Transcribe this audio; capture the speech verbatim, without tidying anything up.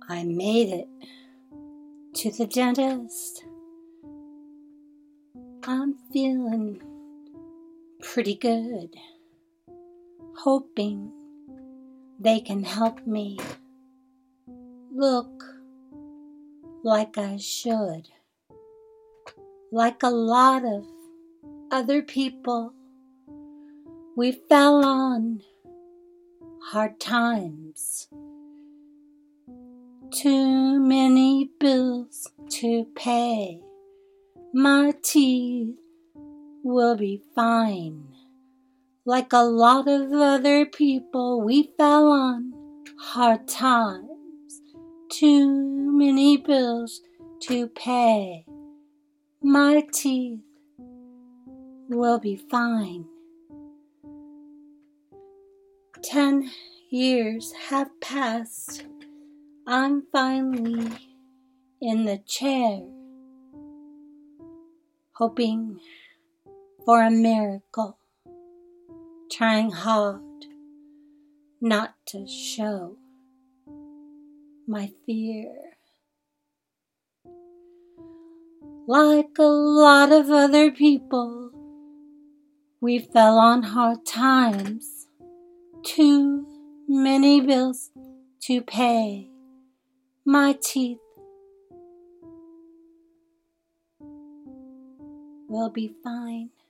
I made it to the dentist. I'm feeling pretty good, hoping they can help me look like I should. Like a lot of other people, we fell on hard times. Too many bills to pay. My teeth will be fine. Like a lot of other people, we fell on hard times. Too many bills to pay. My teeth will be fine. Ten years have passed. I'm finally in the chair, hoping for a miracle, trying hard not to show my fear. Like a lot of other people, we fell on hard times. Too many bills to pay. My teeth will be fine.